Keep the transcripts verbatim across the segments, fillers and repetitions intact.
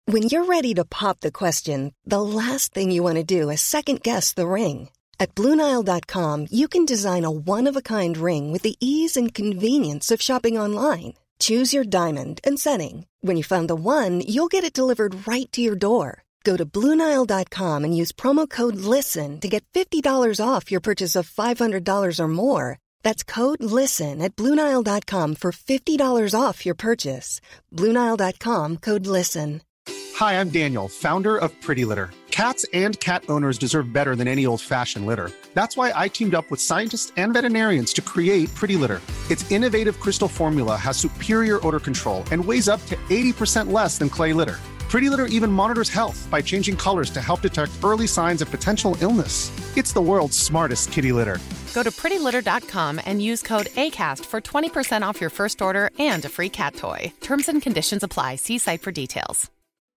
When you're ready to pop the question, the last thing you want to do is second-guess the ring. At Blue Nile dot com, you can design a one-of-a-kind ring with the ease and convenience of shopping online. Choose your diamond and setting. When you find the one, you'll get it delivered right to your door. Go to Blue Nile dot com and use promo code LISTEN to get fifty dollars off your purchase of five hundred dollars or more. That's code LISTEN at Blue Nile dot com for fifty dollars off your purchase. Blue Nile dot com, code LISTEN. Hi, I'm Daniel, founder of Pretty Litter. Cats and cat owners deserve better than any old-fashioned litter. That's why I teamed up with scientists and veterinarians to create Pretty Litter. Its innovative crystal formula has superior odor control and weighs up to eighty percent less than clay litter. Pretty Litter even monitors health by changing colors to help detect early signs of potential illness. It's the world's smartest kitty litter. Go to pretty litter dot com and use code ACAST for twenty percent off your first order and a free cat toy. Terms and conditions apply. See site for details.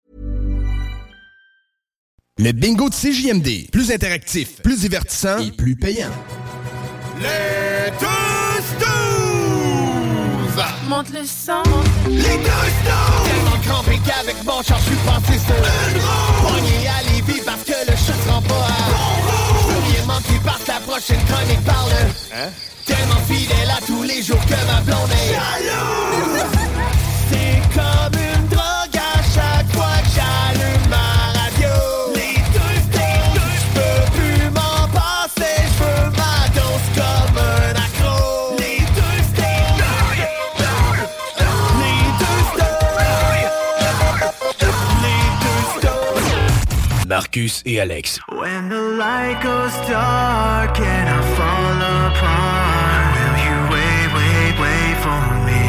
Le bingo de C J M D. Plus interactif, plus divertissant et plus payant. Les deux douze! Monte le sang. Les deux douze! Tellement crampé qu'avec mon char, je suis passé sur une roue. Pogné à Lévis parce que le chat se rend pas à bon roue. Premièrement qui parte la prochaine chronique parle. Hein? Tellement fidèle à tous les jours que ma blonde est jalouse. C'est comme une drogue à chaque fois que j'allume ma radio. Les deux douze, j'peux plus m'en passer, j'veux ma dose comme un accro. Les deux douze, les deux douze, les deux douze. Marcus et Alex. When the light goes dark and I fall apart, will you wait, wait, wait for me?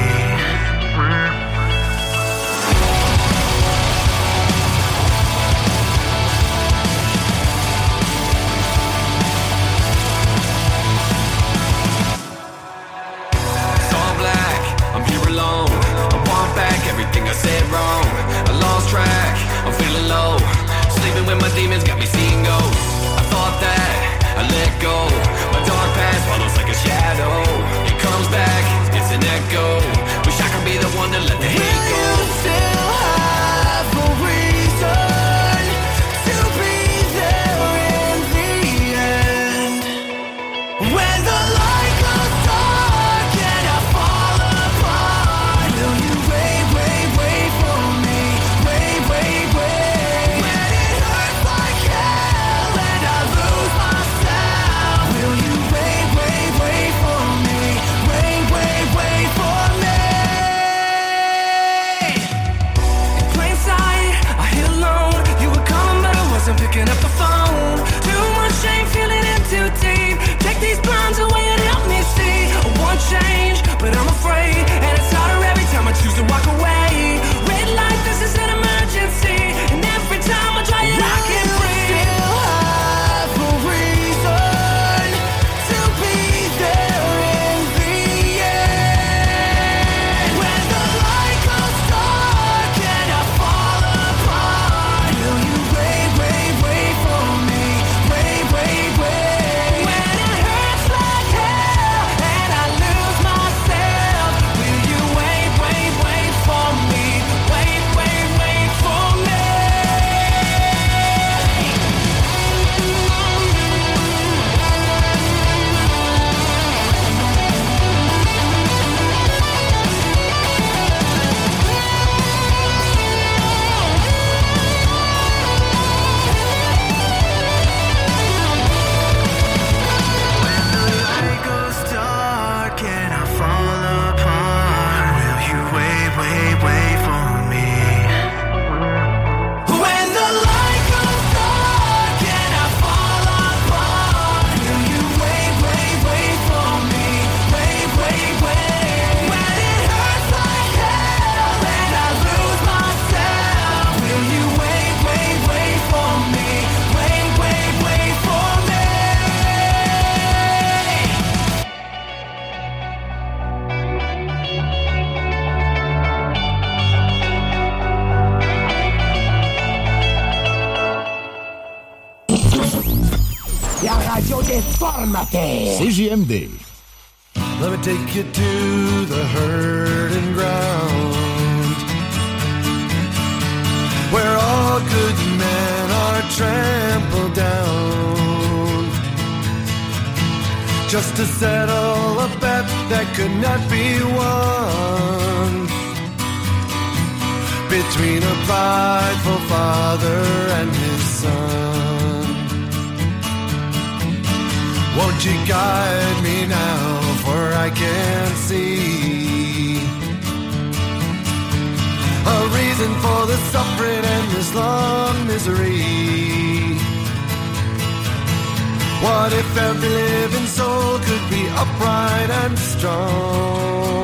It's all black, I'm here alone. I want back everything I said wrong. I lost track, I'm feeling low. Sleeping with my demons got me seeing ghosts. I thought that I let go. My dark past follows like a shadow. It comes back, it's an echo. Wish I could be the one to let the hate go. Will you still have a reason to be there in the end? When the light goes dark and I fall apart, will you wait, wait, wait for me? Wait, wait, wait. When it hurts like hell and I lose myself, will you wait, wait, wait for me? Wait, wait, wait for me. In plain sight, I hit alone. You were calling but I wasn't picking up the phone. Too much shame, feeling in too deep. Take these blinds away and help me see. I want change, but I'm afraid, and it's harder every time I choose to walk away. Red light, this is an emergency, and every time I try it, I can't breathe. Still have a reason to be there in the end. When the light goes dark and I fall apart, will you wait, wait, wait for me? Wait, wait, wait. When it hurts like hell and I lose myself, will you wait, wait, wait for me? Wait, wait, wait for me. When the light goes dark and I fall apart, will you wait, wait, wait for me? When the light goes dark and I fall apart, will you wait, wait, wait for me? Wait, wait, wait. When it hurts like hell and I lose myself, will you wait, wait, wait for me? Wait, wait, wait for me. La radio des formateurs. C J M D. Let me take you to the hurting ground, where good men are trampled down just to settle a bet that could not be won between a prideful father and his son. Won't you guide me now, for I can't see a reason for the suffering and this long misery. What if every living soul could be upright and strong?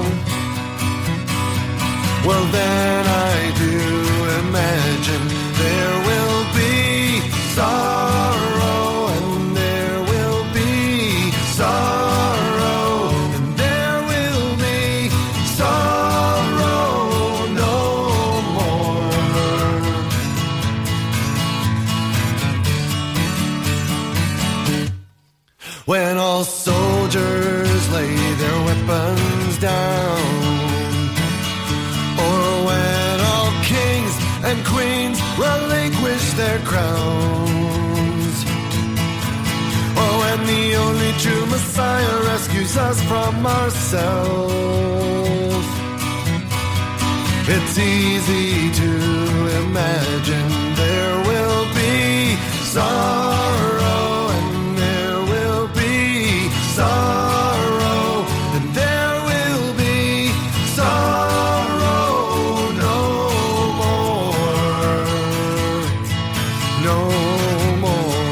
Well, then I do imagine there will be sorrow, and there will be sorrow, and there will be sorrow no more. When all soldiers lay their weapons down, or when all kings and queens relinquish their crowns, or when the only true Messiah rescues us from ourselves, it's easy to imagine there will be sorrow, and there will be sorrow, and there will be sorrow no more, no more.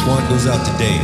one goes out to Dave.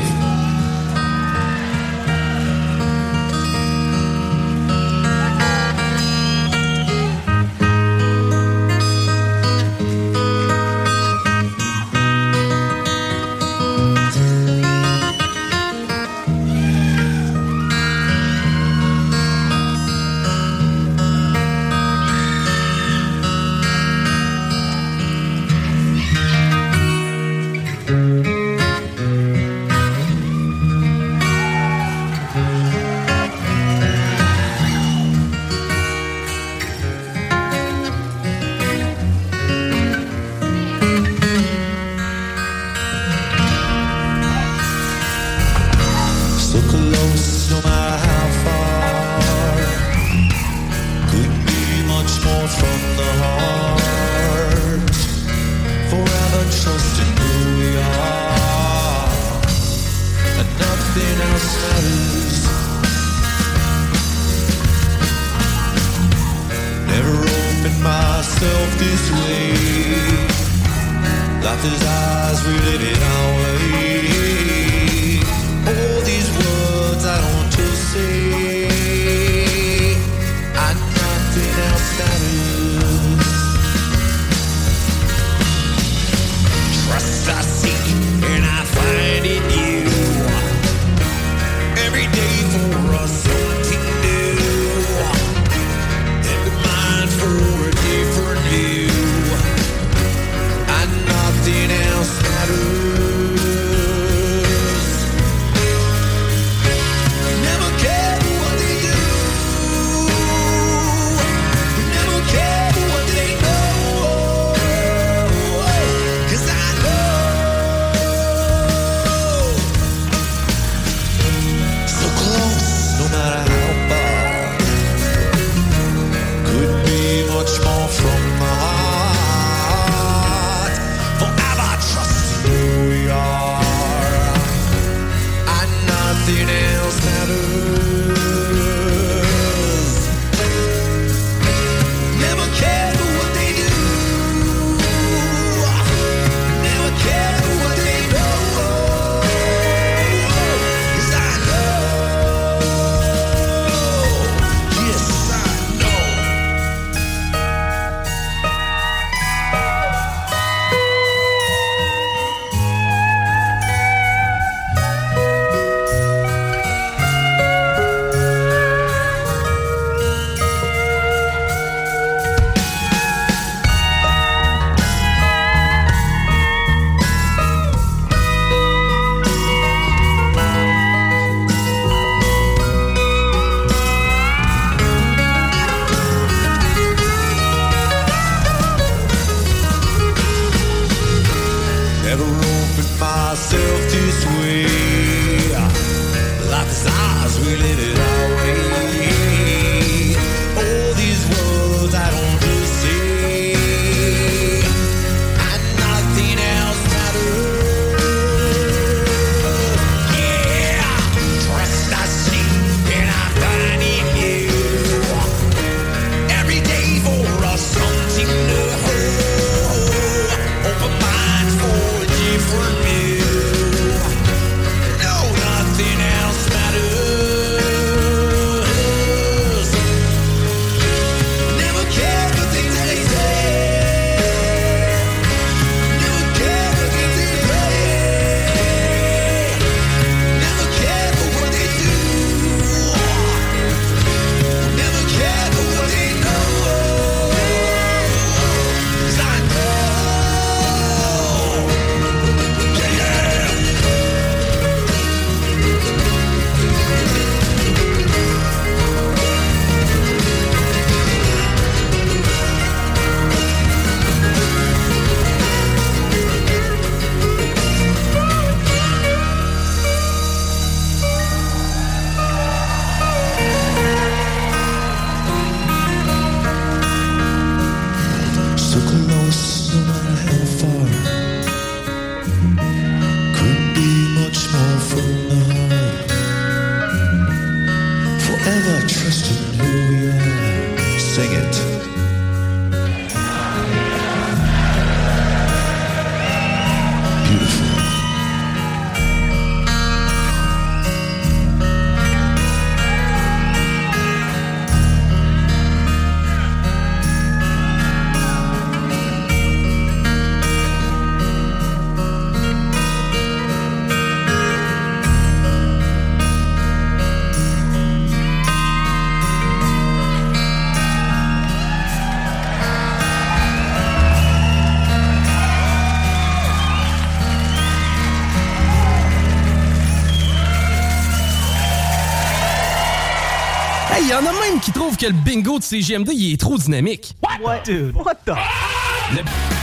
Hey, y en a même qui trouvent que le bingo de C J M D, il est trop dynamique. What? Dude, what the... Le...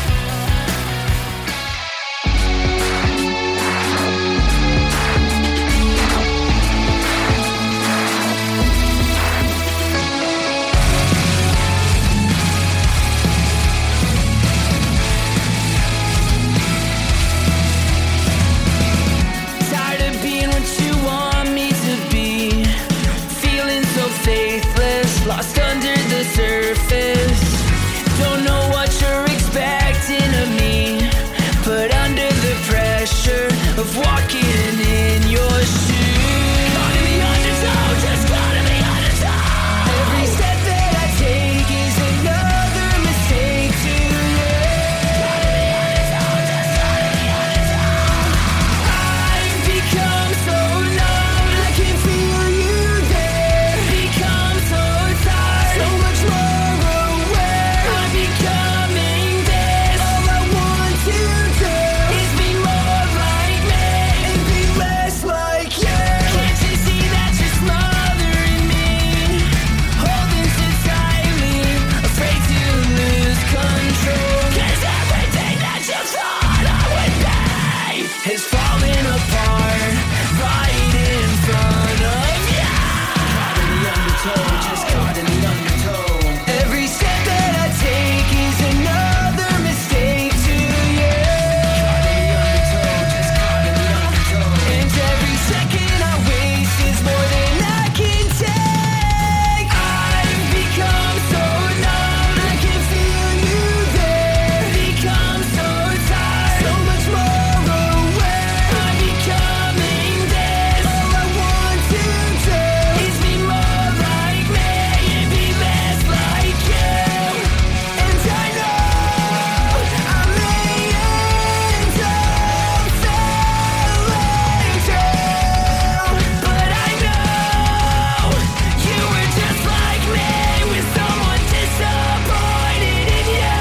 Lost under the surface. Don't know what you're expecting of me. Put under the pressure of walking in your shoes. Caught in the undertow, just caught in the undertow. Every step that I take is another mistake to you. Caught in the undertow, just caught in the undertow. I've become so numb, I can feel you there. Become so so much more aware. I'm becoming this. All I want to do is be more like me and be less like you. Can't you see that you're smothering me? Holding so tightly, afraid to lose control. 'Cause everything that you thought I would be is falling apart right in front of you. Caught in the undertow, just caught in the undertow. Every step that I take is another mistake to you. Caught in the undertow, just caught in the undertow. And every second I waste is more than I can take. I've become so numb, I can feel you there. Become so tired, so much more aware. I'm becoming this. All I want to do is be more like me and be less like you. And I know I may end up failing too, but I know you were just like me, with someone disappointed in you.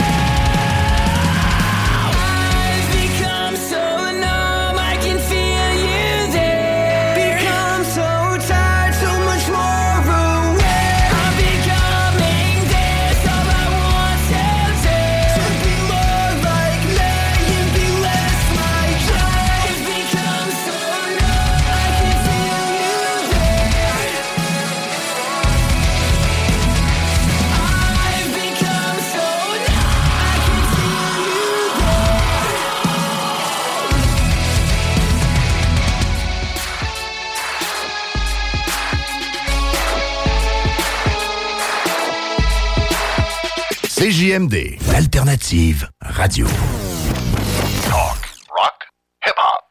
I've become so numb, I can feel you there. Become so tired, so much more aware. I'm becoming this. All I want to do to be more like me and be less like you. I've become so numb, I can feel you there. I've become so numb, I can feel you C J M D, l'alternative radio. Talk, rock, hip-hop.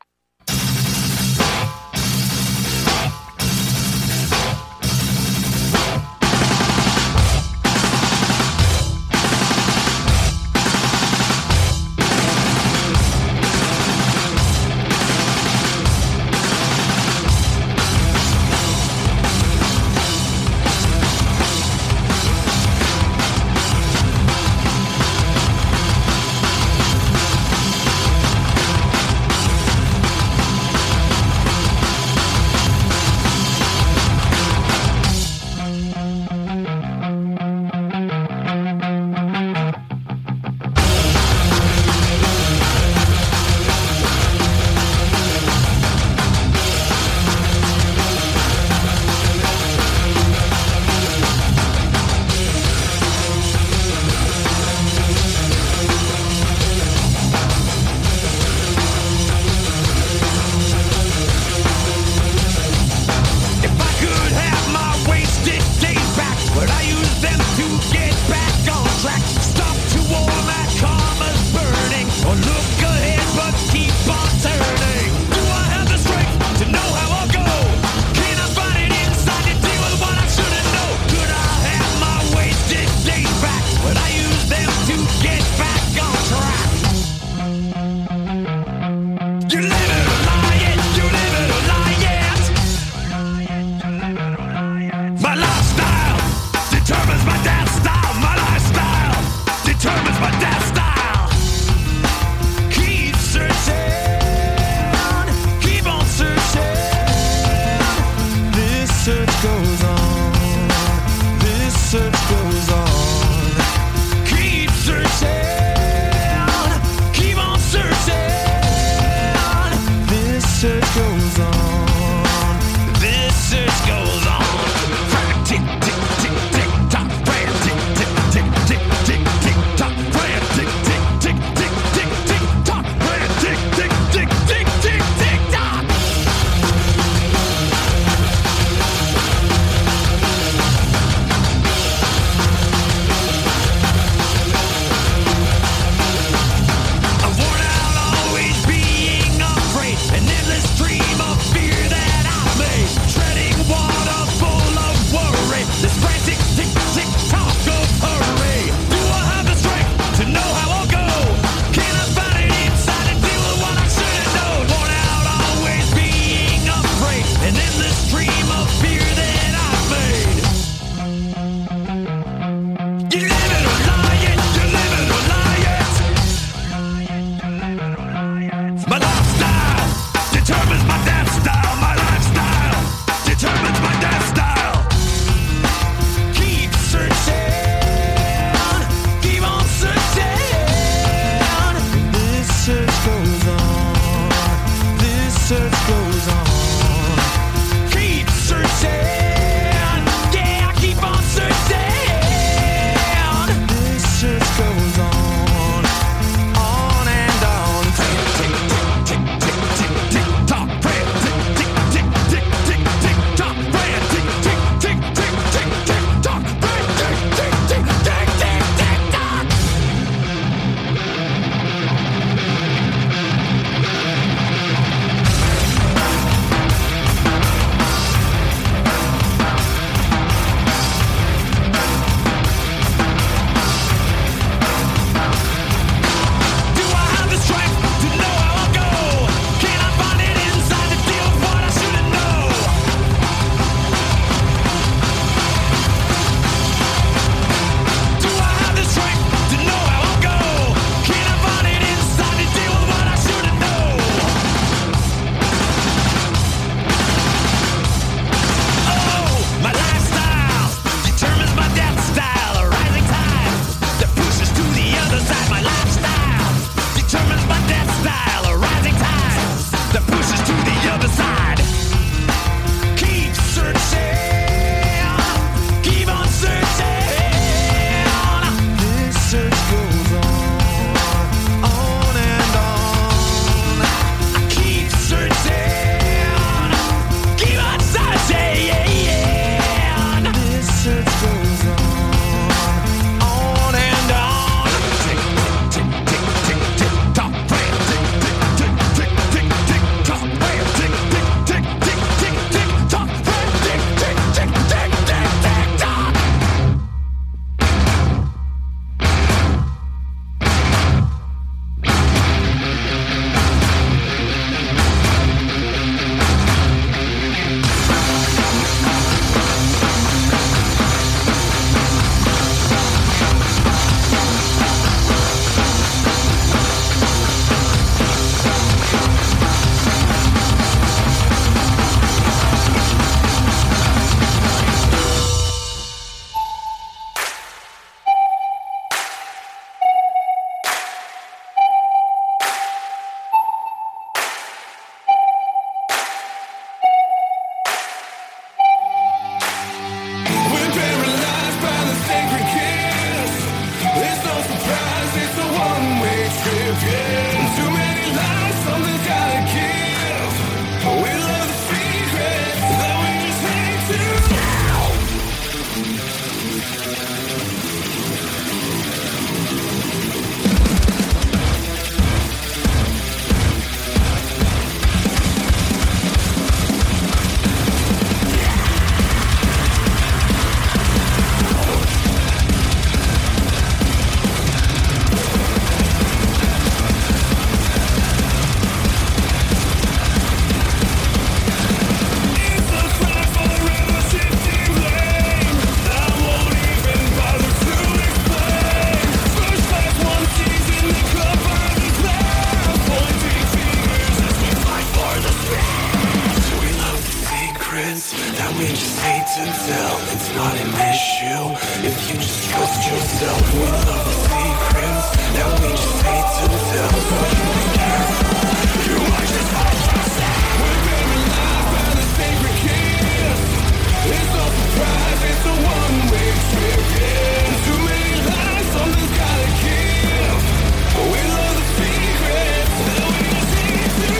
it's not an issue. If you just trust yourself, we love the secrets that we just hate to tell. So you be careful, you might just hurt yourself. We're paralyzed by the sacred kiss. It's no surprise, it's a one-way trip, yeah. Too many lies, something's gotta give. We love the secrets that we just hate to.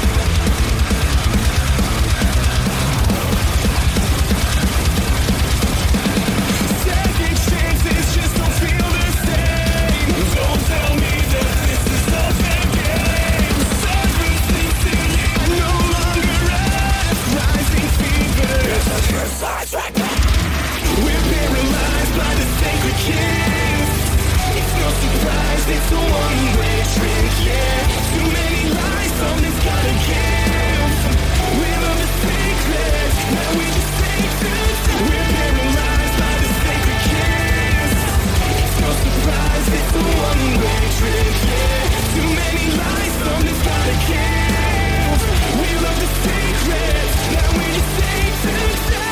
Second chances just don't feel the same. Don't tell me that this is all fair game. Cypress is no longer us. Rising fever. It's a precise right back. We're paralyzed by the sacred kiss. It's no surprise, it's a one-way trip, yeah. Too many lies, something's gotta give. We love the secrets, now we just take to time. We're paralyzed by the sacred kiss. It's no surprise, it's a one-way trip, yeah. Too many lies, something's gotta give. We love the secrets, now we just take to time.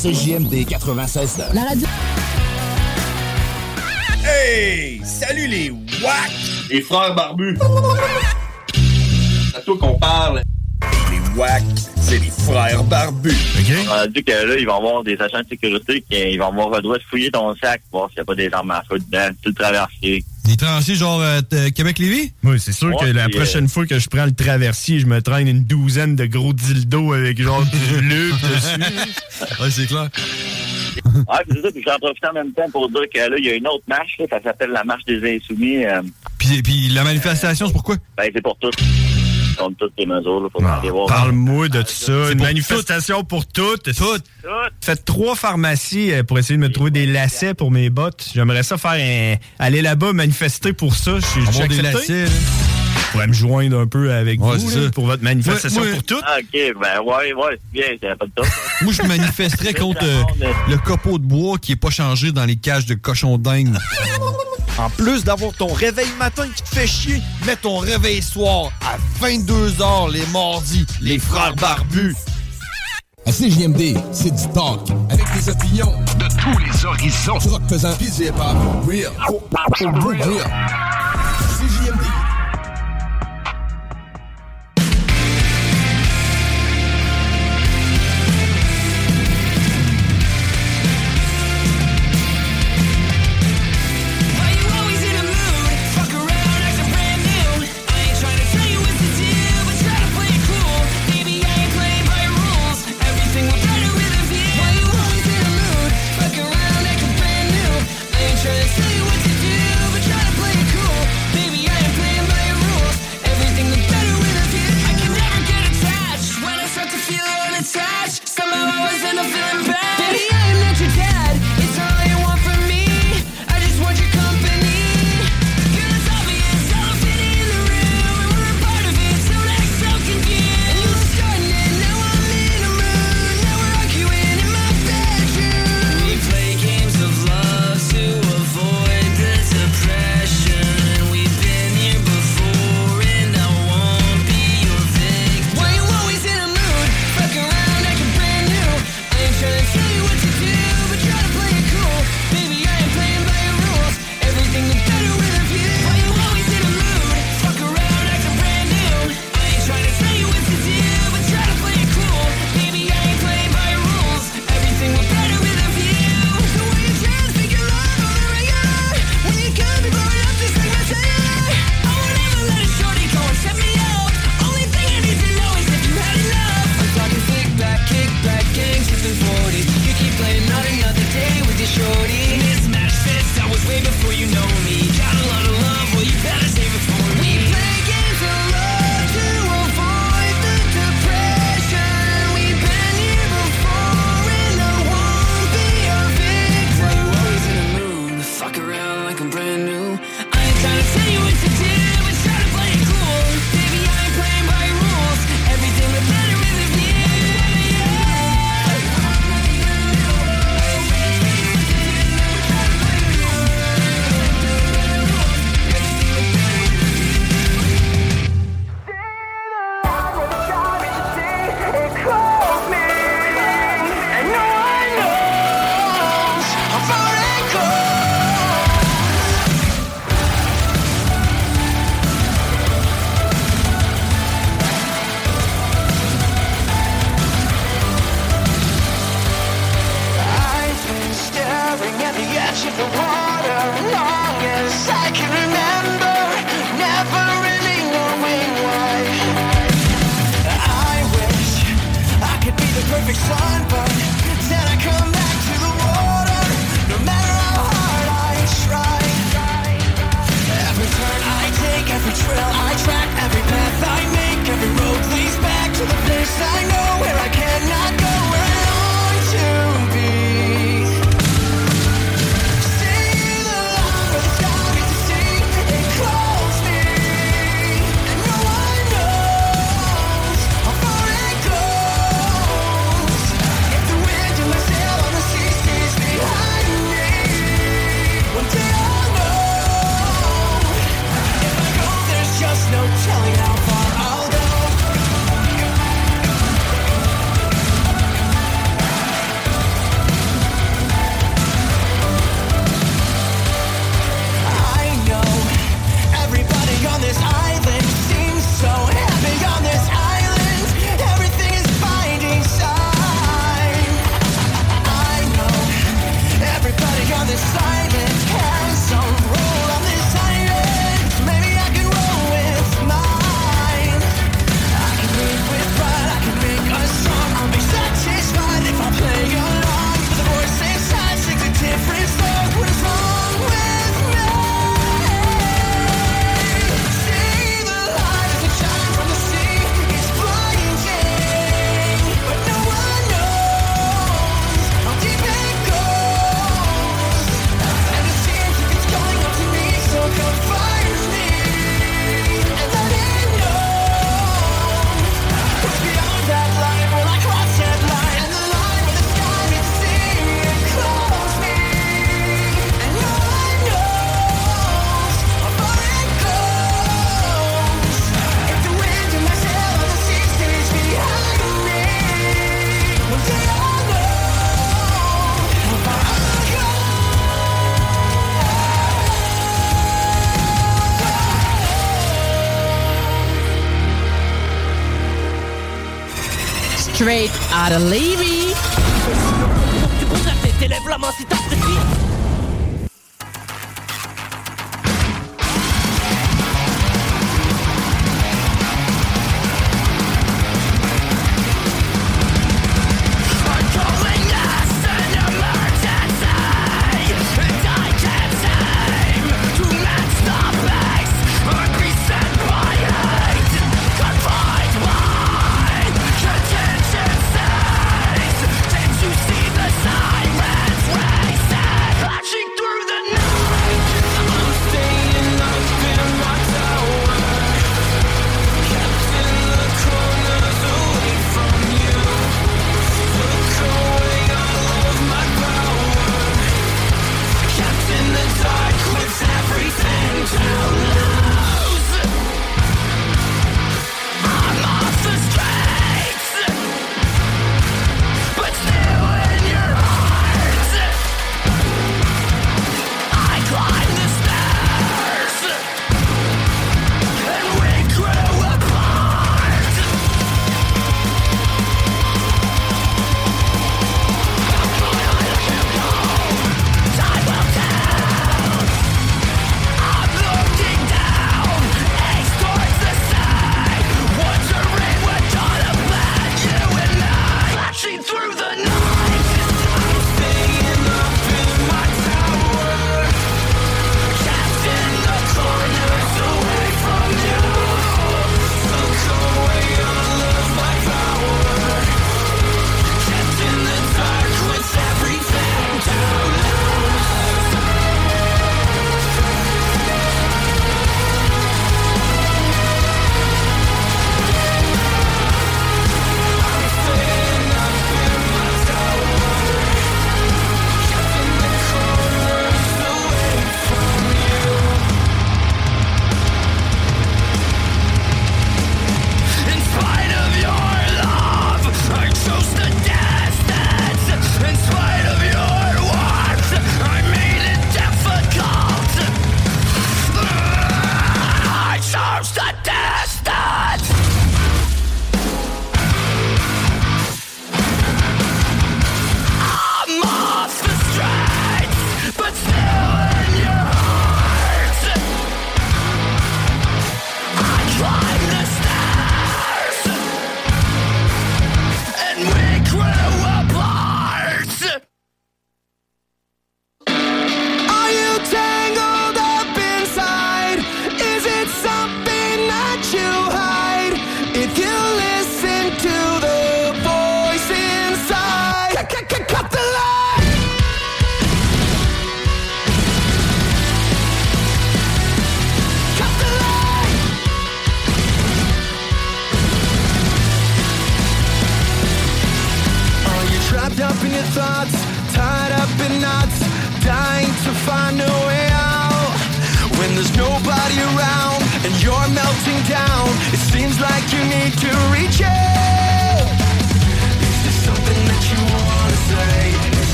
C J M D quatre-vingt-seize neuf. La radio. Hey! Salut les WAC! Les frères barbus. C'est à toi qu'on parle. Les WAC, c'est les frères barbus. OK? On a dit que là, ils vont avoir des agents de sécurité qui vont avoir le droit de fouiller ton sac pour voir s'il n'y a pas des armes à feu dedans. Tu le traversier. Des traversiers genre euh, Québec-Lévis? Oui, c'est sûr ouais, que la puis, prochaine euh... fois que je prends le traversier, je me traîne une douzaine de gros dildos avec genre du lube dessus. Ouais, c'est clair. Ouais, c'est ça, puis j'en profite en même temps pour dire que là, il y a une autre marche, là, ça s'appelle la marche des Insoumis. Euh... Puis, puis la manifestation, c'est pourquoi? Ben, c'est pour tous. Contre toutes les mesures, là, pour ah, aller voir. Parle-moi de tout ça. Une manifestation tout. pour toutes. Toutes. Faites trois pharmacies pour essayer de me trouver des lacets pour mes bottes. J'aimerais ça faire un... aller là-bas manifester pour ça. Je suis des lacets, là. Je pourrais me joindre un peu avec ouais, vous là, pour votre manifestation ouais, ouais. pour toutes. Ah, OK, ben ouais, ouais, c'est bien, c'est pas de top. Moi, je manifesterais contre euh, le copeau de bois qui est pas changé dans les cages de cochons dingues. En plus d'avoir ton réveil matin qui te fait chier, mets ton réveil soir à vingt-deux heures les mardis, les frères barbus. À C J M D, c'est du talk, avec des opinions de tous les horizons. Du rock pesant, pis du hip-hop, real, oh, oh, real. C J M D. Trying to tell you what to do, but try to play it cool. Baby, I ain't playing. Straight out of Levy. Tu pourrais tête, lève la main si t'apprécies.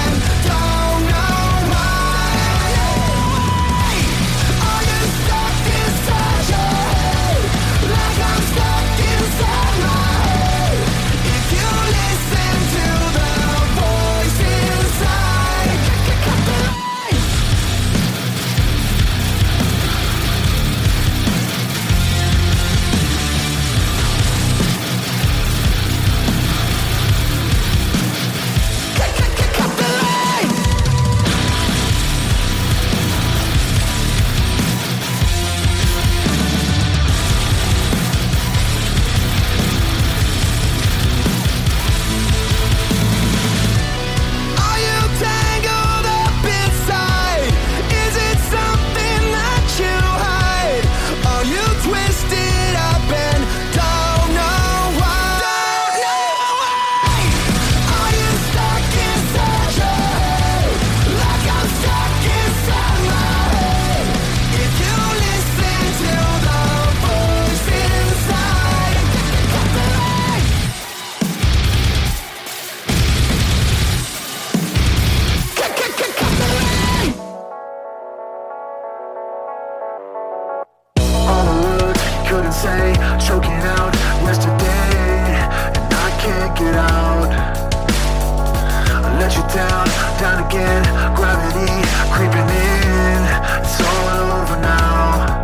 Stuck choking out yesterday, and I can't get out. I let you down, down again, gravity creeping in. It's all over now.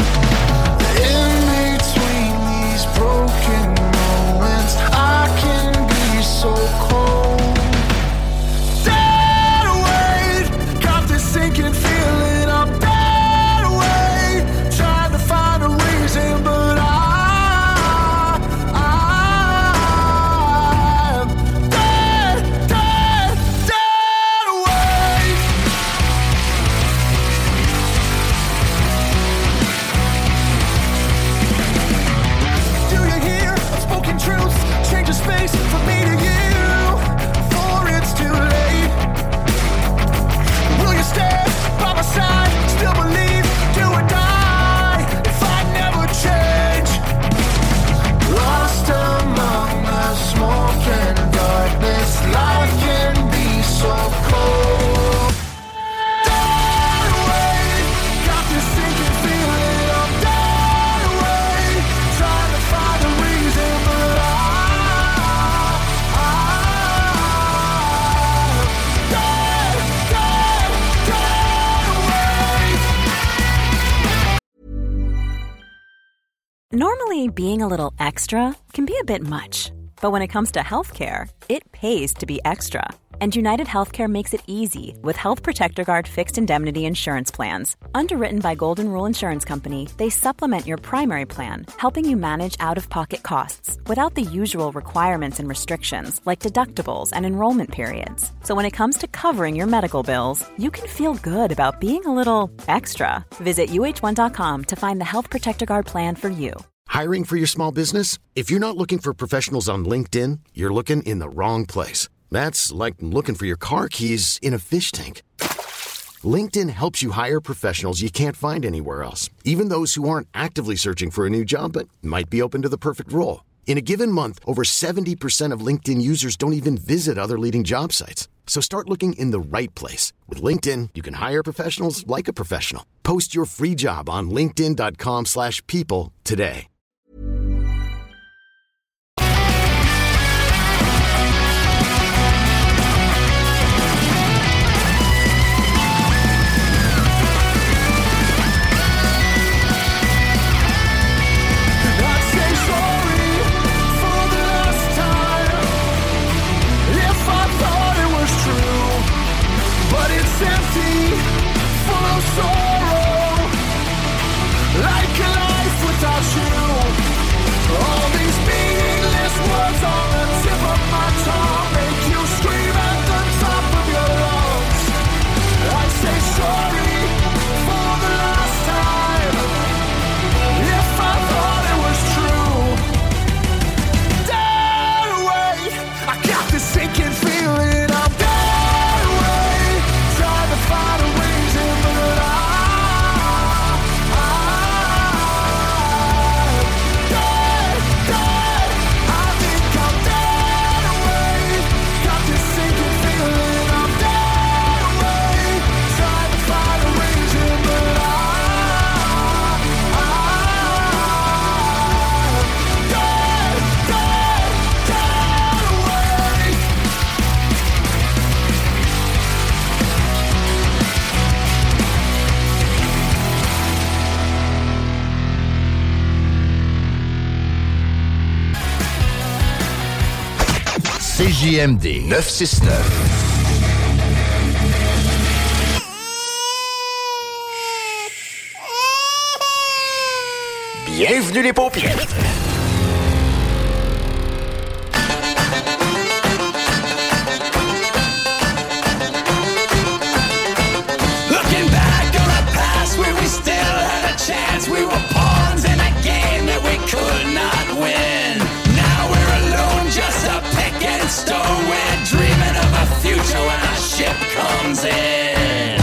In between these broken moments, I can be so cold. Dead weight, got this sinking feeling. I'm dead weight, trying to find a reason, but I, I'm dead, dead, dead weight. Do you hear unspoken truths? Change of space from me to you, before it's too late. Will you stand by my side? Still believe, do or die, if I never change. Lost among the smoke and darkness, life can be so cold. Dead weight, got this sinking feeling. I'm dead weight, trying to find a reason, but I, I'm dead, dead, dead weight. Normally, being a little extra can be a bit much, but when it comes to healthcare, it pays to be extra. And United Healthcare makes it easy with Health Protector Guard fixed indemnity insurance plans. Underwritten by Golden Rule Insurance Company, they supplement your primary plan, helping you manage out-of-pocket costs without the usual requirements and restrictions like deductibles and enrollment periods. So when it comes to covering your medical bills, you can feel good about being a little extra. Visit U H one dot com to find the Health Protector Guard plan for you. Hiring for your small business? If you're not looking for professionals on LinkedIn, you're looking in the wrong place. That's like looking for your car keys in a fish tank. LinkedIn helps you hire professionals you can't find anywhere else, even those who aren't actively searching for a new job but might be open to the perfect role. In a given month, over seventy percent of LinkedIn users don't even visit other leading job sites. So start looking in the right place. With LinkedIn, you can hire professionals like a professional. Post your free job on linkedin dot com slash people today. But it's empty, full of sorrow, like a life without you. All these meaningless words on the tip of my tongue make you scream at the top of your lungs. I'd say sorry for the last time, if I thought it was true. Dead weight, I got this sinking feeling. I'm dead weight, trying to find a reason, but I, I'm dead, dead. I think I'm dead weight, got this sinking feeling. I'm dead weight, trying to find a reason, but I, I'm dead, dead, dead weight. C J M D neuf cent soixante-neuf. Bienvenue les paupiètes. Looking back on a past where we still had a chance. We were pawns in a game that we could not win. Now we're alone, just a pick and stone. We're dreaming of a future when our ship comes in.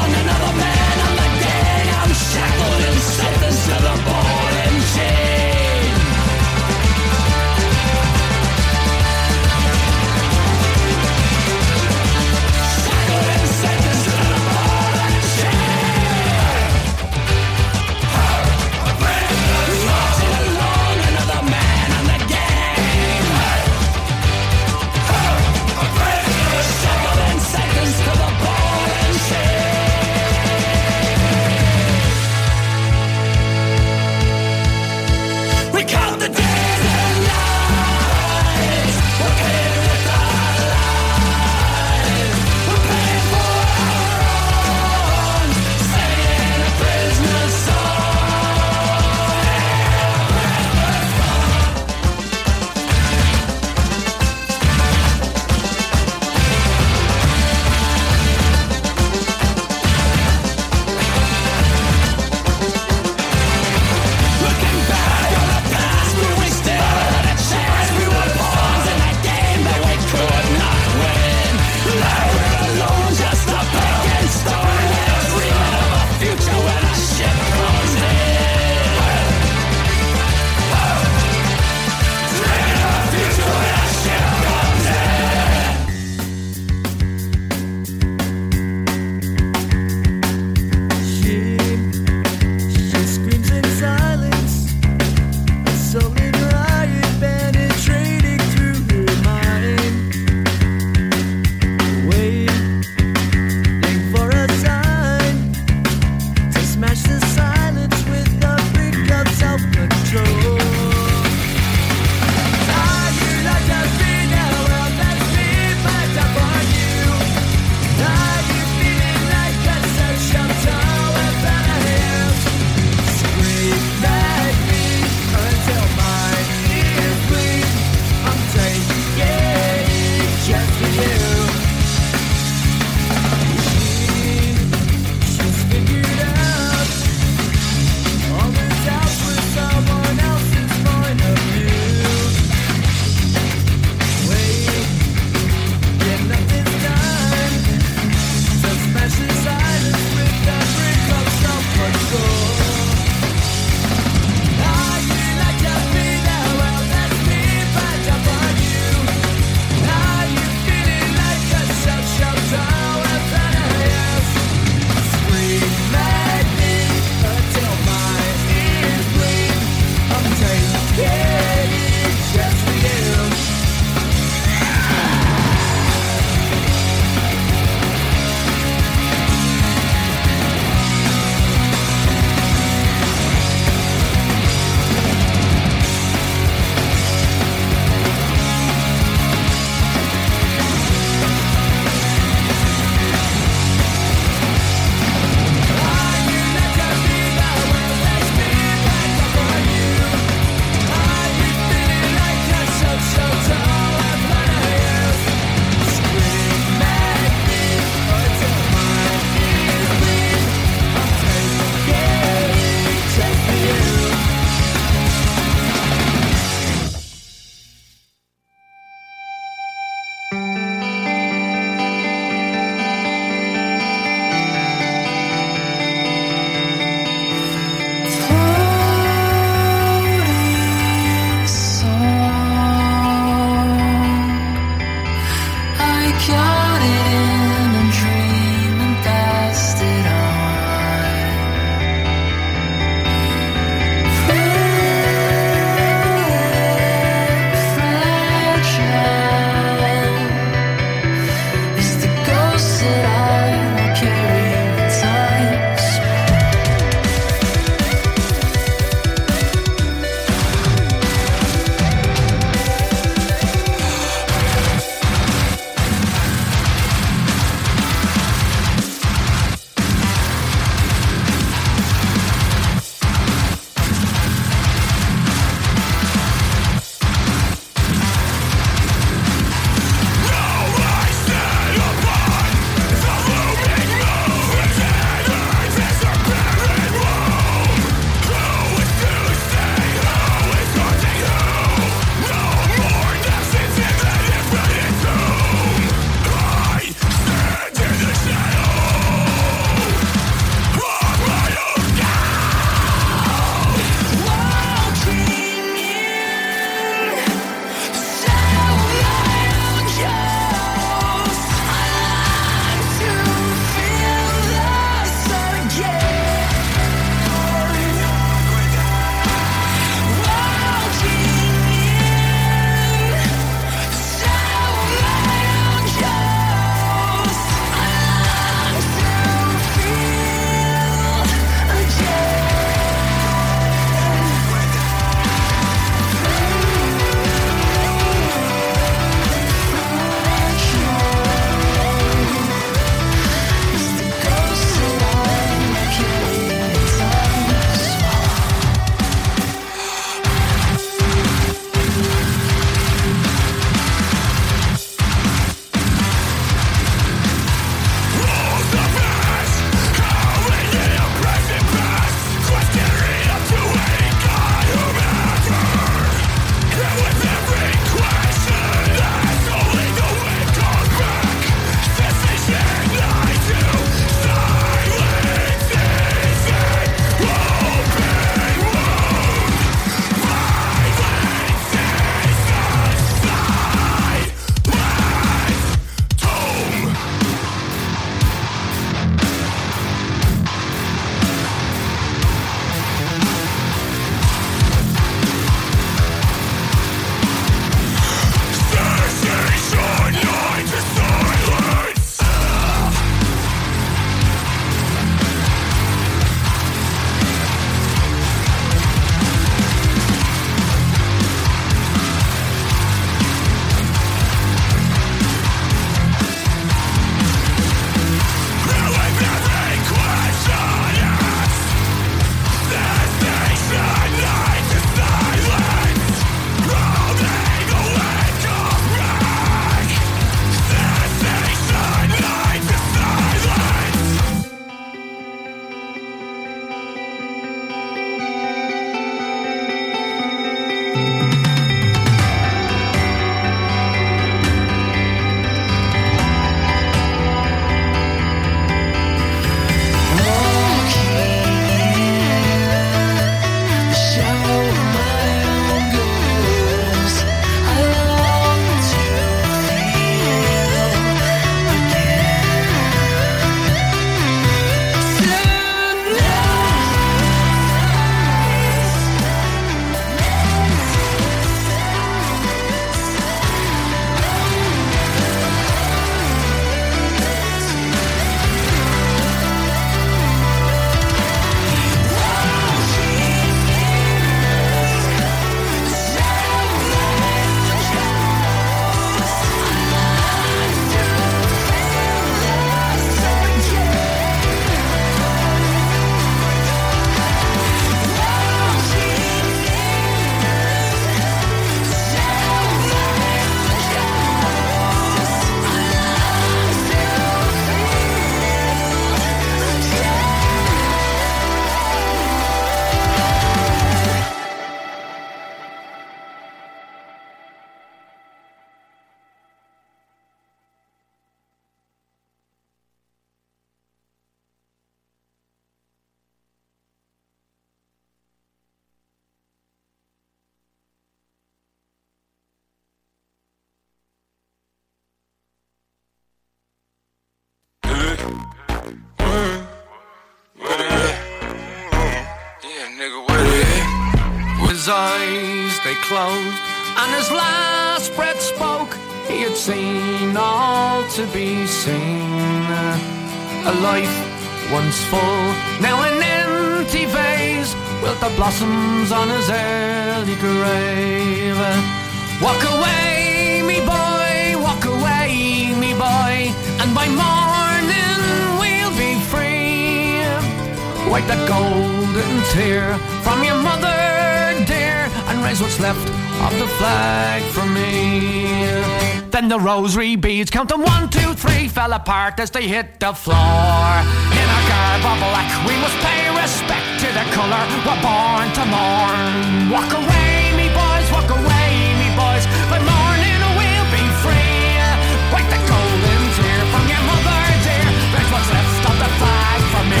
Nigga, where they at? With his eyes, they closed, and his last breath spoke. He had seen all to be seen. A life once full, now an empty vase, wilt the blossoms on his early grave. Walk away, me boy, walk away, me boy, and by morning we'll be free. Wipe that golden tear from your mother dear, and raise what's left of the flag for me. Then the rosary beads, counting one, two, three, fell apart as they hit the floor. In our garb of black, we must pay respect to the colour we're born to mourn. Walk away, me boys, walk away, me boys, by morning we'll be free. Wipe the golden tear from your mother dear, there's what's left of the flag for me.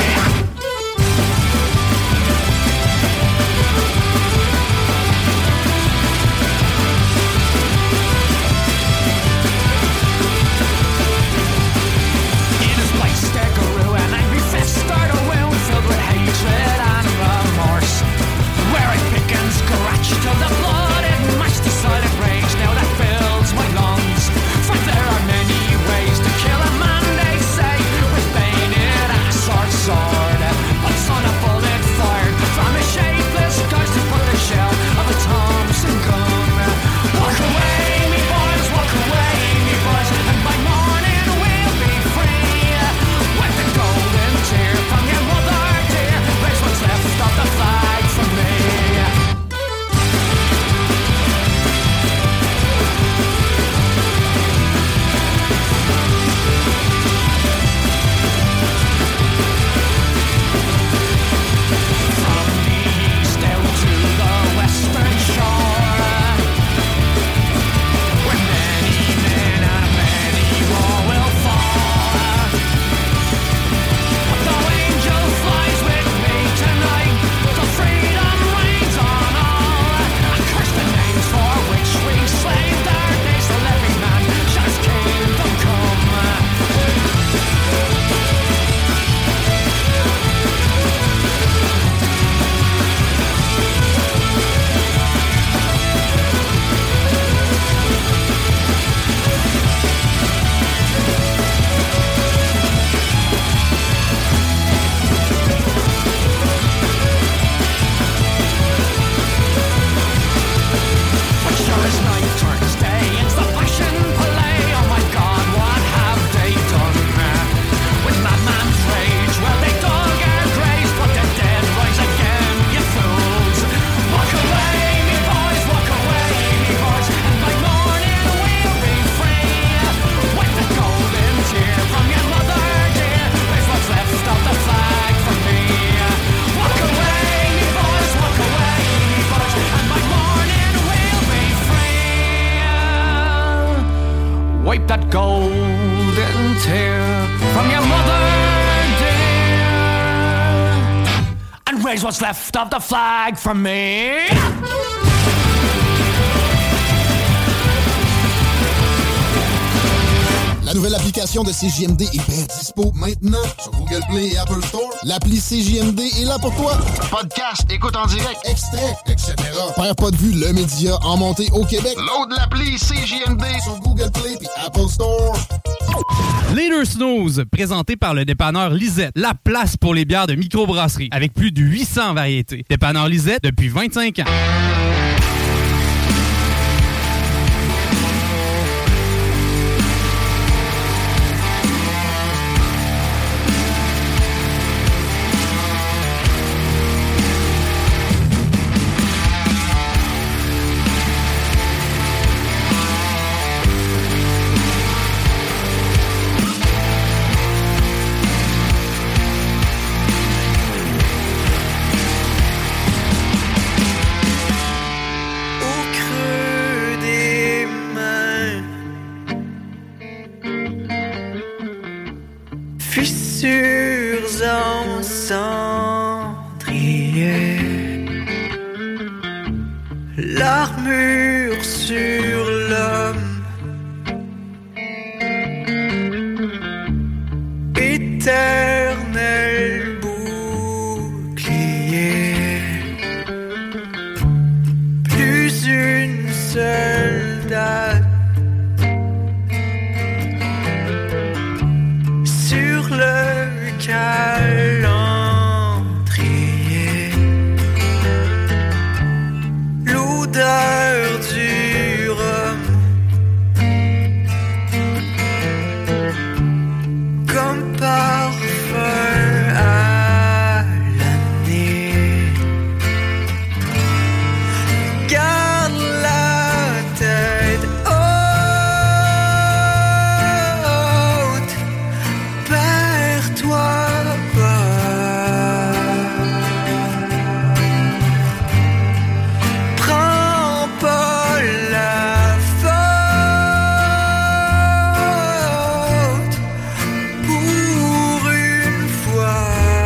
Start a wound filled with hatred and remorse, where I pick and scratch till the blood it mashed the silent rage now that fills my lungs. For there are many ways to kill a man, they say, with bayonet, axe or sword. But son, a bullet fired from a shapeless ghost to put the shell of a Thompson gun. Walk away, me boys, walk away, me boys, and by morning we'll be free. Wipe the golden tear from your mother dear, raise what's left of the flag for me. From the east out to the western shore, where many men and many more will fall. The angel flies with me tonight, the freedom reigns on all. I curse the names for which we slaved our days, till every man shall his kingdom come. But sure as night turns day, it's the passion play. Oh my God, what have they done? With madman's rage, well they dug our graves, but the dead rise again, you fools. Walk away, me boys, walk away, me boys, and by morning we'll be free. Wipe the golden tear from your mother dear, raise what's left of the flag for me. Walk away, me boys, walk away, me boys, and by morning we'll be free. Wipe that golden tear from your mother dear, and raise what's left of the flag for me. La nouvelle application de C J M D est bien dispo maintenant sur Google Play et Apple Store. L'appli C J M D est là pour toi. Podcast, écoute en direct, extrait, et cetera. Perd pas de vue, le média en montée au Québec. Load l'appli C J M D sur Google Play et Apple Store. Leader Snooze, présenté par le dépanneur Lisette, la place pour les bières de microbrasserie, avec plus de huit cents variétés. Dépanneur Lisette depuis vingt-cinq ans. Fissures en cendrier, l'armure sur l'homme, éternel bouclier. date sur le calendrier. L'odeur du rhum comme parfum à l'année. Garde la tête haute, perds-toi pas. Prends pas la faute pour une fois.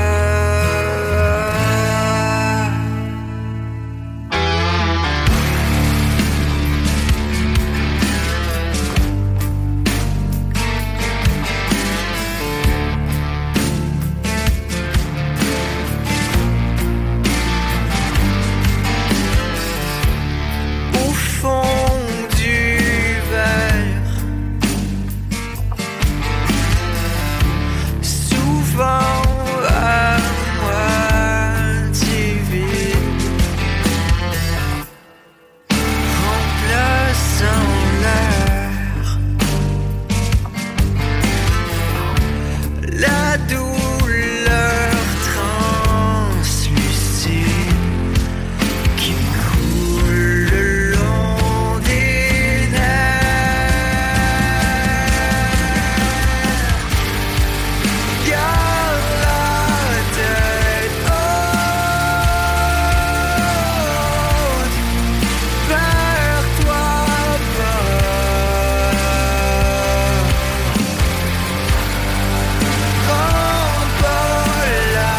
Au fond du verre, souvent à moitié vide, remplaçant l'air, la douleur translucide qui coule le long des nerfs. Garde la tête haute, perds-toi pas. Prends pas la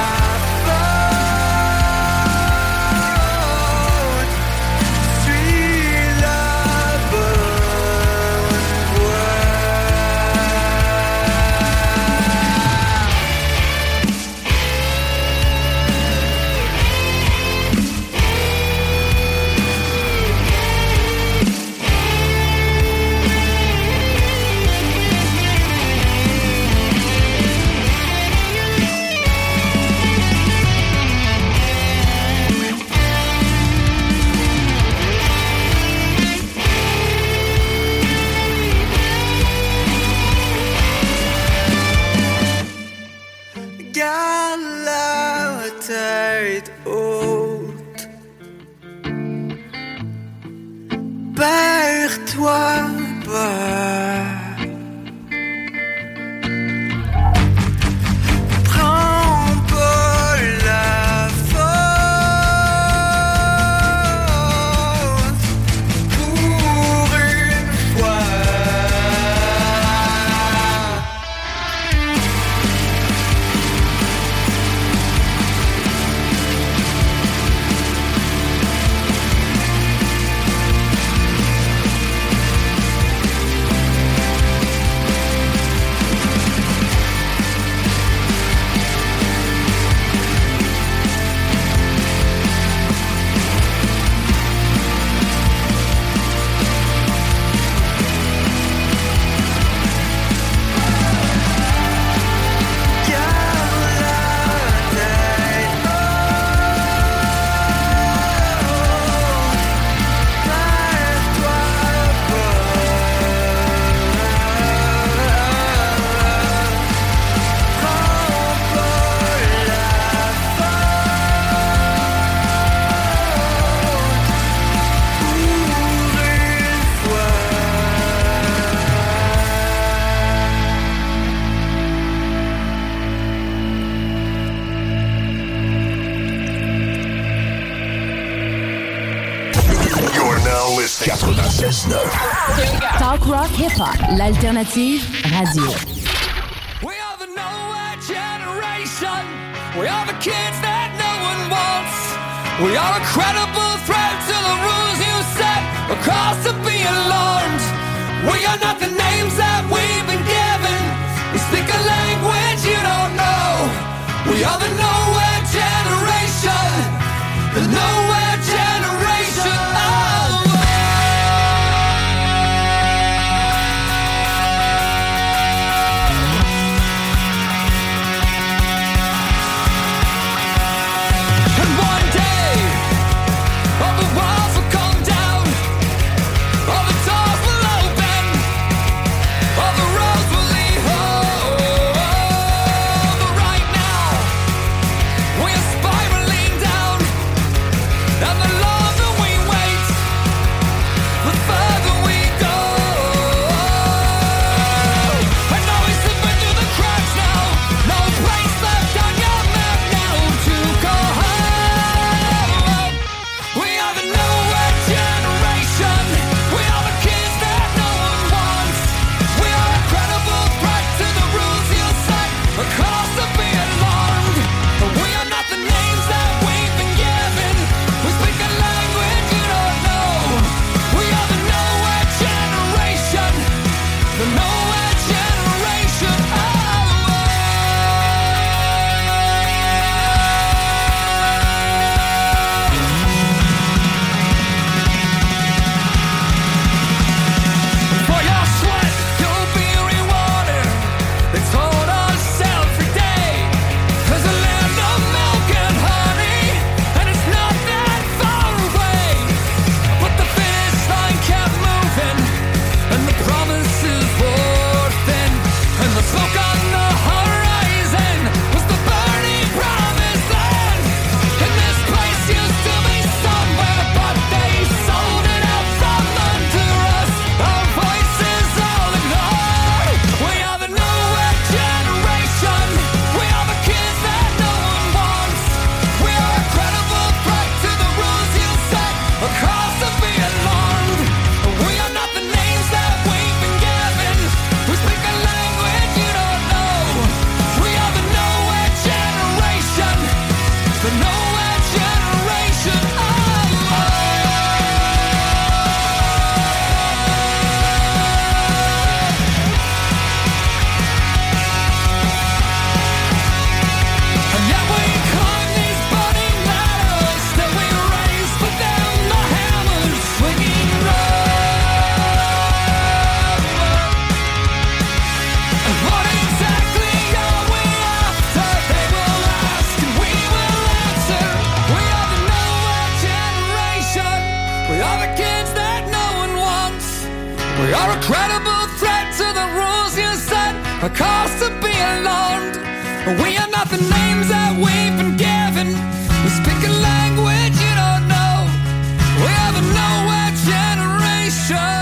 faute, suis la bonne voie. Garde la tête haute, perds-toi pas. Prends pas la faute pour une fois. You're now listening. ninety-six point nine. Talk rock hip hop, l'alternative radio. We are the nowhere generation. We are the kids that no one wants. We are a credible threat to the rules you set. A cause to be alarmed. We are not the names that we've been given. We speak a language you don't know. We are the nowhere generation. The nowhere generation. Oh, oh. We are a credible threat to the rules you set, a cause to be alarmed. We are not the names that we've been given. We speak a language you don't know. We are the nowhere generation.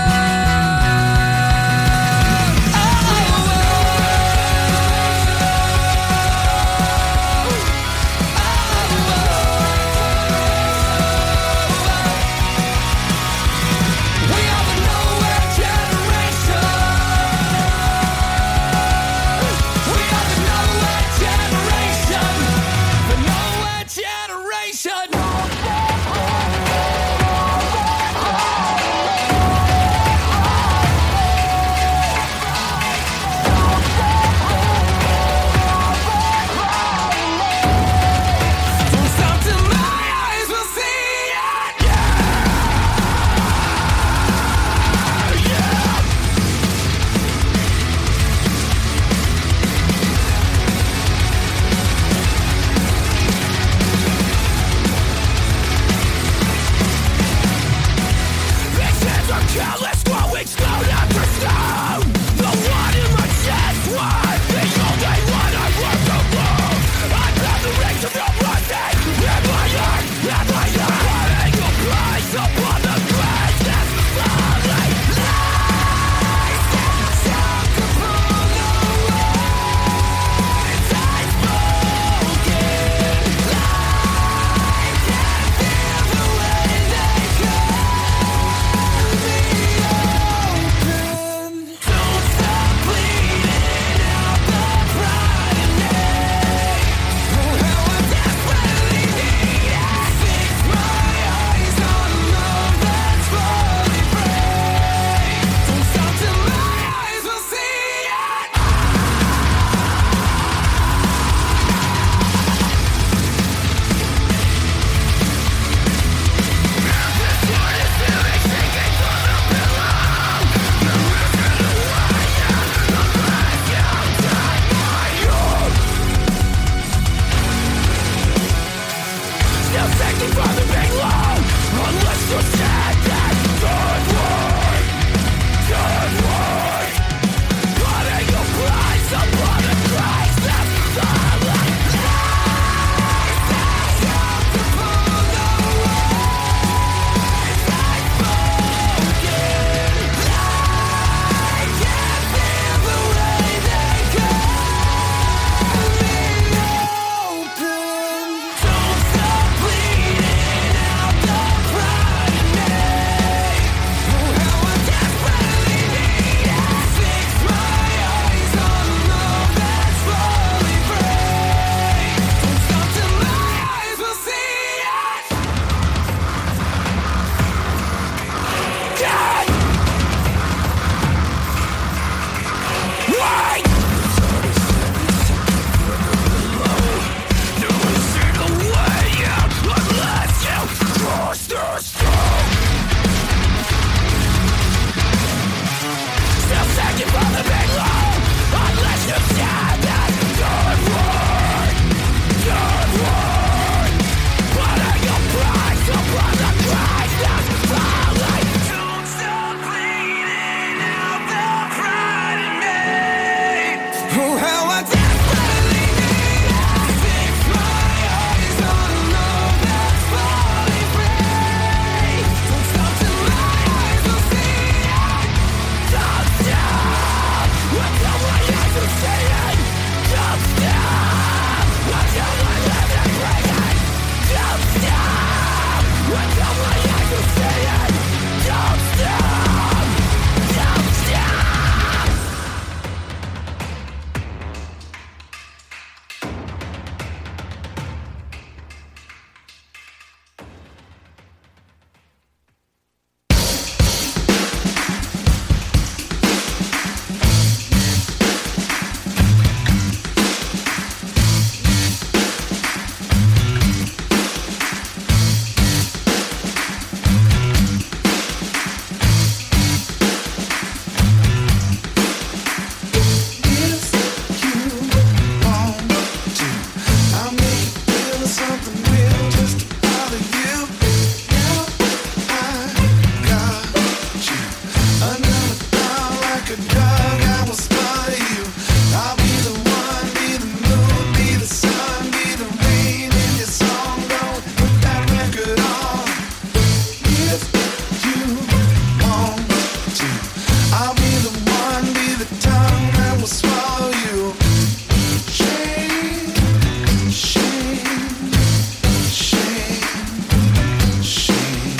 like a drug, I will spoil you. I'll be the one, be the moon, be the sun, be the rain in your song. Don't put that record on if you want to. I'll be the one, be the tongue that will swallow you. Shame, shame, shame, shame,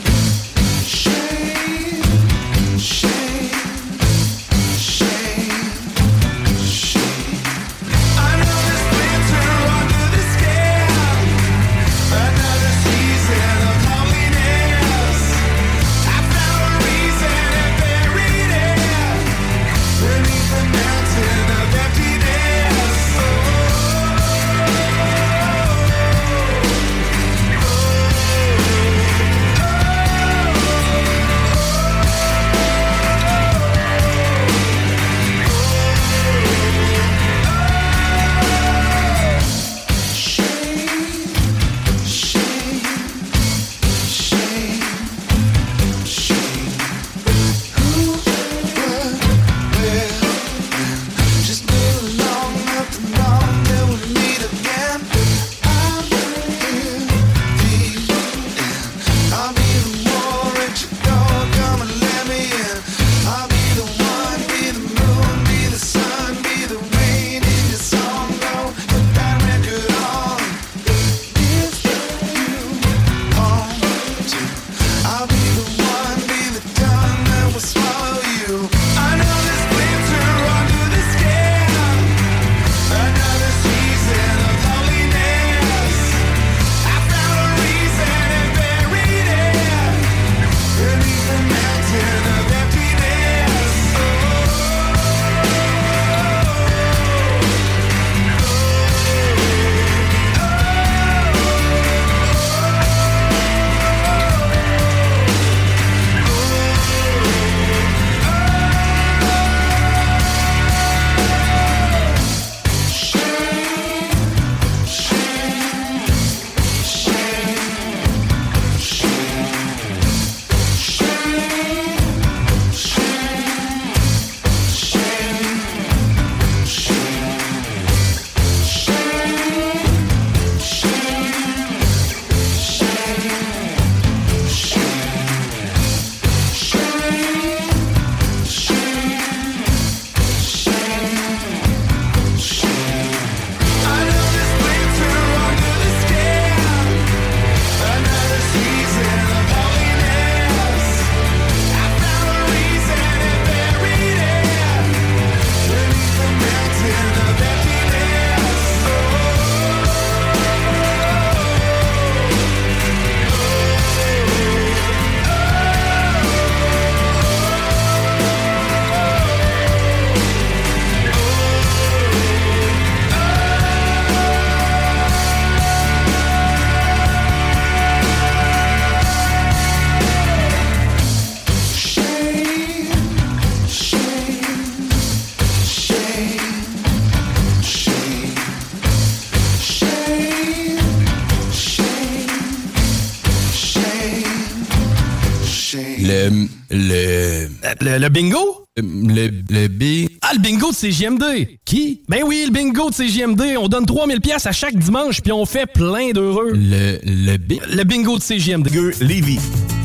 shame, shame, shame, shame. I know this winter under the scale, another season of loneliness. I found a reason and buried it beneath the mountain of emptiness. Just live long enough to know that we'll meet again. I'm here, the end. I'll be the war at your door, come and let me in. I'll be the one, be the moon, be the sun, be the rain in your song. Don't put that record on if you want to. I'll be the one, be the tongue that will swallow you. I know this winter under the scale, another season of loneliness. I found a reason and buried it beneath the mountain of emptiness. Le, le... Le, le bingo? Le, le B... Ah, le bingo de C J M D! Qui? Ben oui, le bingo de C J M D. On donne trois mille piastres à chaque dimanche, puis on fait plein d'heureux. Le, le B... Le bingo de C J M D. Lévis.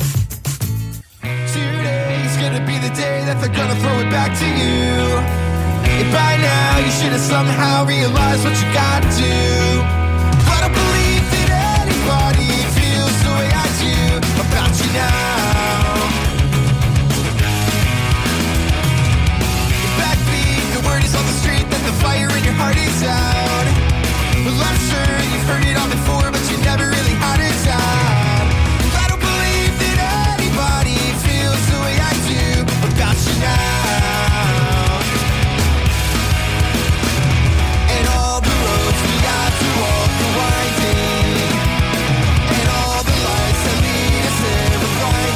Today's gonna be the day that they're gonna throw it back to you. And by now you should have somehow realized what you gotta do. I don't believe that anybody feels the way I do about you now. Your backbeat, the word is on the street that the fire in your heart is out. Well, I'm sure you've heard it all before, but you never really had it out. I don't believe that anybody feels the way I do about you now. And all the roads we got to walk are winding, and all the lights that lead us there are blinding.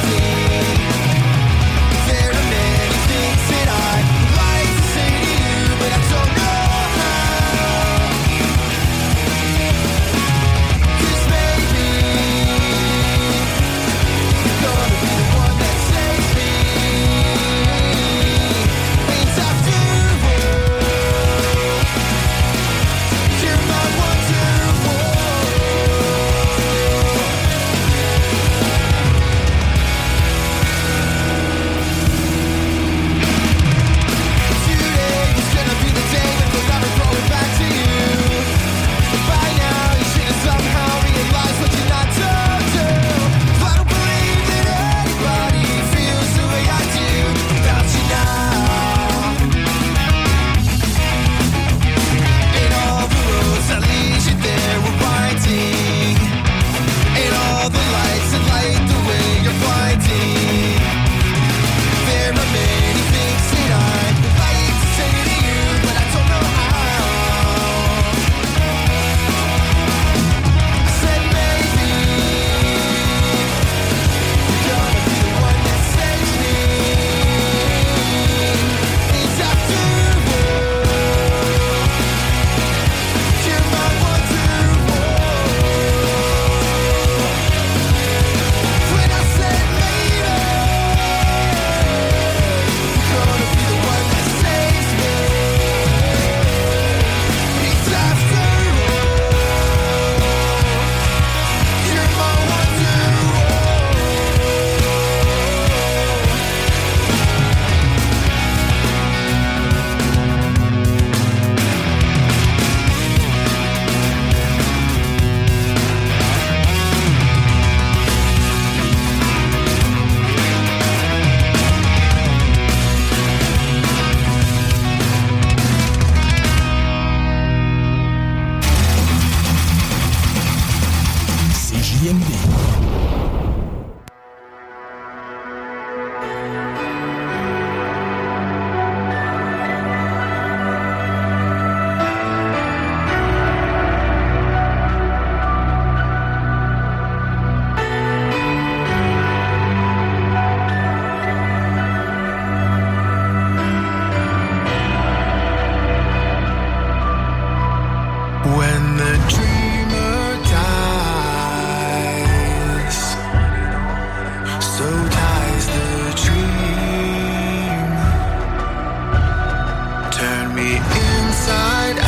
inside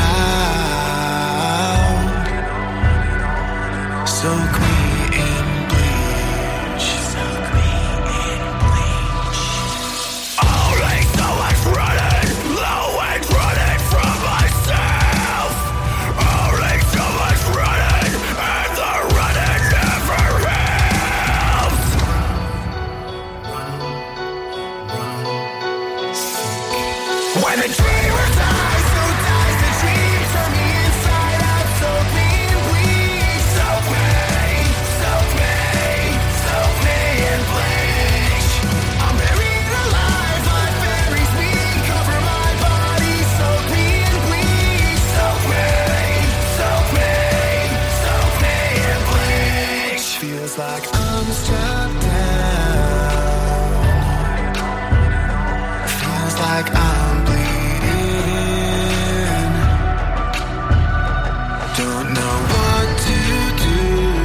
out. Soak me in bleach. Soak me in bleach. Only so much running, always running from myself. Only so much running, and the running never ends. When the dreamer dies, so dies the dream. Turn me inside out, soak me in bleach. Soak me, soak me, soak me in bleach. I'm buried alive, life buries me. Cover my body, soak me in bleach. Soak me, soak me, soak me in bleach. Feels like I'm strapped down. Feels like I'm bleeding. Don't know what to do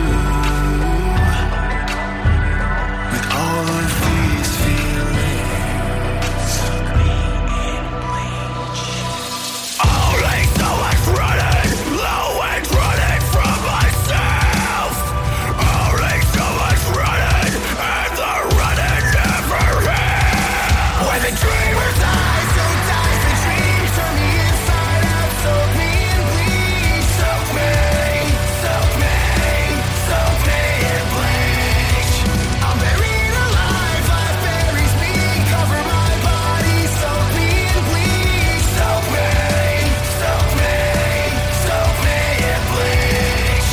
with all of these feelings. Soak me in bleach. Only so much running, always running from myself. Only so much running, and the running never ends. When the dreamer dies, so dies the dream. Turn me inside out, soak me in bleach. Soak me, soak me, soak me in bleach. I'm buried alive, life buries me. Cover my body, soak me in bleach. Soak me, soak me, soak me in bleach.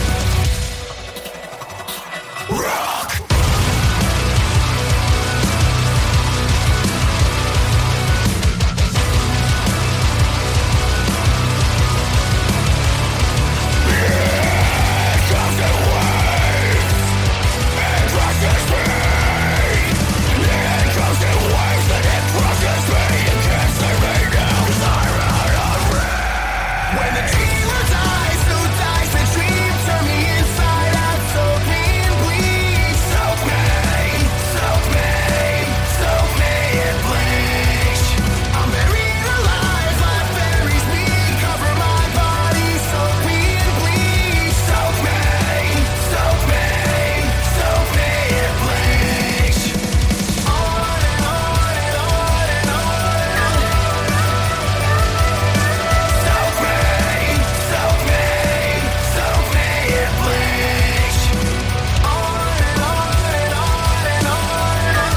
Rock. When the dreamer dies, so dies the dream. Turn me inside out, soak me in bleach. Soak me, soak me, soak me in bleach. I'm buried alive, life buries me. Cover my body, soak me in bleach. Soak me, soak me, soak me in bleach. On and on and on and on. Soak me, soak me, soak me in bleach. On and on and on and on.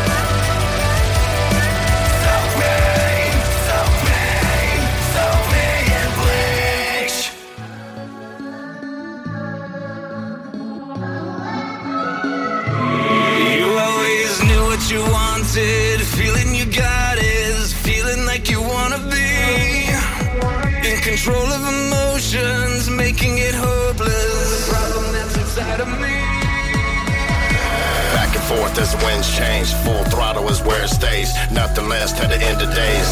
Soak me, soak me, soak me in bleach. You always knew what you wanted. Feeling you got is feeling like you wanna be in control of emotions, making it hopeless. The problem that's inside of me. Back and forth as the winds change. Full throttle is where it stays. Nothing less to the end of days.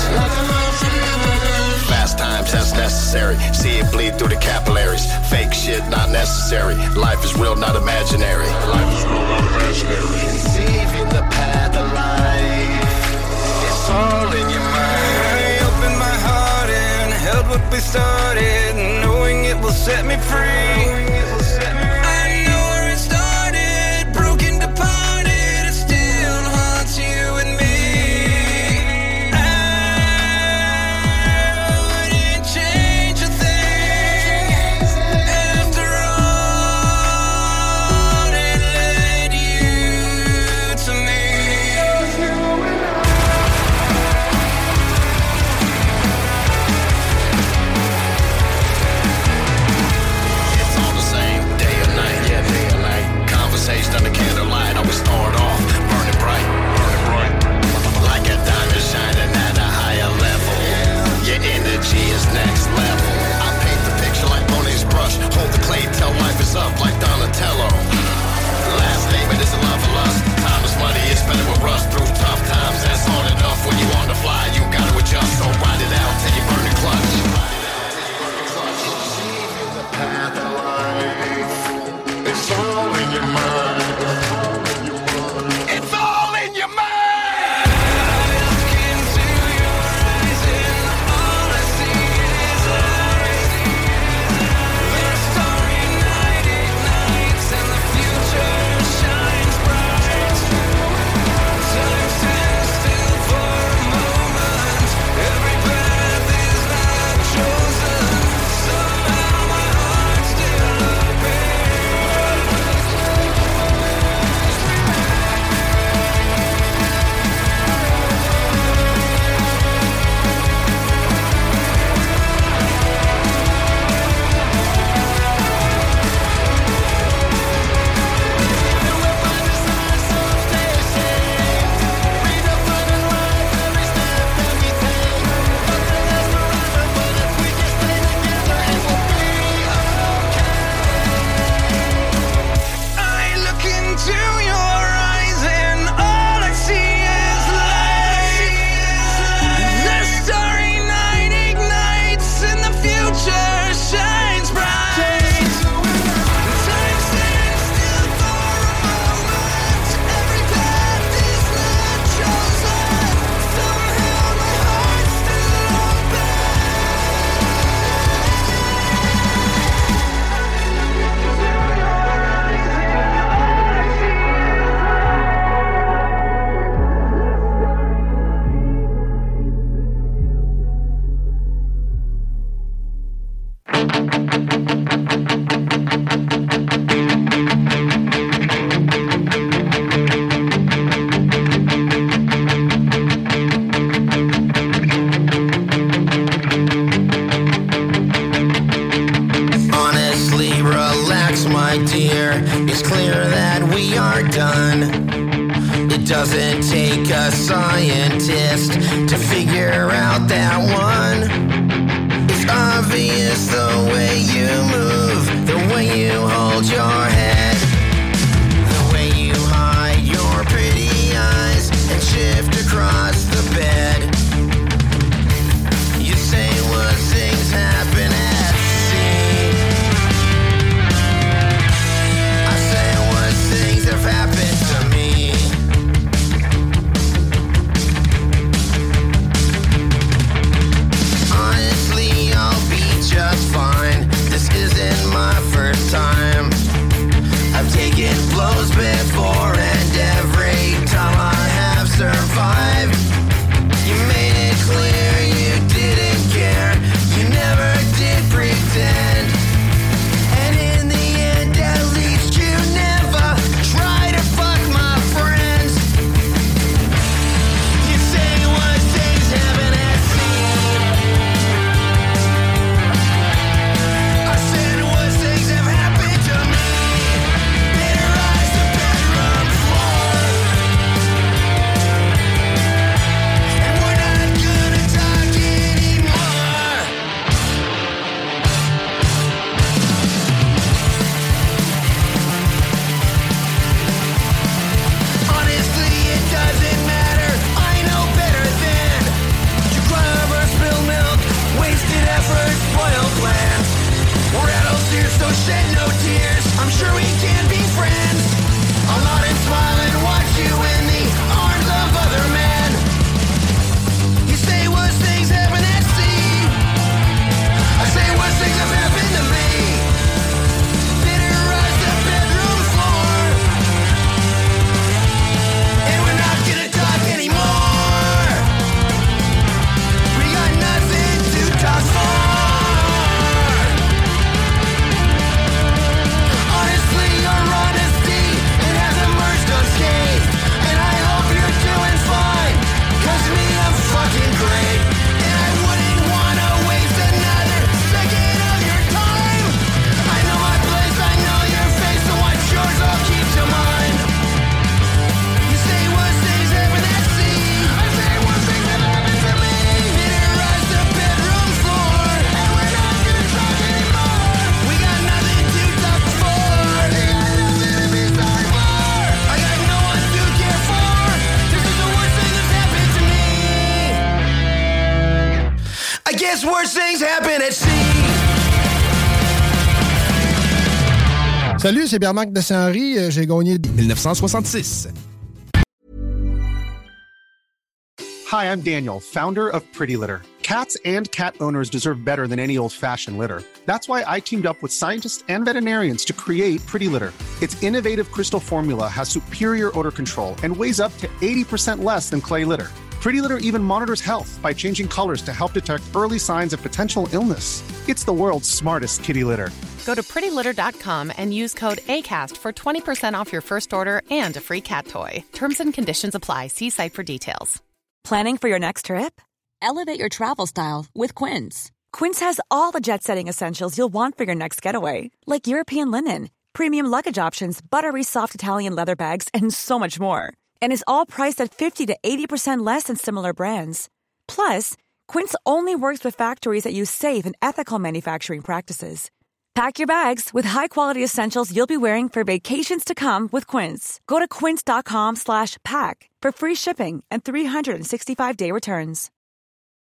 Fast times, that's necessary. See it bleed through the capillaries. Fake shit, not necessary. Life is real, not imaginary. Life is real, not imaginary. Conceiving the path of life. It's all in your mind. I opened my heart and held what we started, knowing it will set me free. I know where it started, broken, departed. It still haunts you and me. I wouldn't change a thing. After all, it led you to me. list to figure out that one. It's obvious the way you move, the way you hold your head, the way you hide your pretty eyes and shift across the bed. You say what things happen at sea. I say what things have happened to me. Honestly, I'll be just fine. This isn't my first time. I've taken blows before, and every time I have survived. You made it clear you didn't care. You never did pretend. And in the end, at least you never try to fuck my friends. You say what things happen at sea. I said what things have happened to me. Bitterize the bedroom floor. And we're not gonna talk anymore. Honestly, it doesn't matter. I know better than to cry over spilled milk, wasted effort, spoiled plans. We're adults here, so shed no tears. I'm sure we can be friends. I'll nod and smile and watch you in the arms of other men. You say worse things happen at sea. I say worse things have happened to me. Bitterize the bedroom floor. And we're not gonna talk anymore. We got nothing to talk for. Honestly, your honesty, it has emerged unscathed. And I hope you're doing fine. Cause me, I'm fucking great. And I wouldn't wanna waste another second of your time. I know my place, I know your face, so what's yours, I'll keep to mine. You say worse things happen at sea. I say worse things have happened to me. Bitterize the bedroom floor. And we're not gonna talk anymore. We got nothing to talk for. We got nothing to be sorry for. I got no one to care for. This is the worst thing that's happened to me. I guess worse things happen at sea. Salut, c'est Pierre-Marc de Saint-Henri. Euh, J'ai gagné dix-neuf cent soixante-six. Hi, I'm Daniel, founder of Pretty Litter. Cats and cat owners deserve better than any old-fashioned litter. That's why I teamed up with scientists and veterinarians to create Pretty Litter. Its innovative crystal formula has superior odor control and weighs up to eighty percent less than clay litter. Pretty Litter even monitors health by changing colors to help detect early signs of potential illness. It's the world's smartest kitty litter. Go to pretty litter dot com and use code ACAST for twenty percent off your first order and a free cat toy. Terms and conditions apply. See site for details. Planning for your next trip? Elevate your travel style with Quince. Quince has all the jet-setting essentials you'll want for your next getaway, like European linen, premium luggage options, buttery soft Italian leather bags, and so much more. And is all priced at fifty to eighty percent less than similar brands. Plus, Quince only works with factories that use safe and ethical manufacturing practices. Pack your bags with high-quality essentials you'll be wearing for vacations to come with Quince. Go to quince dot com slash pack for free shipping and three sixty-five day returns.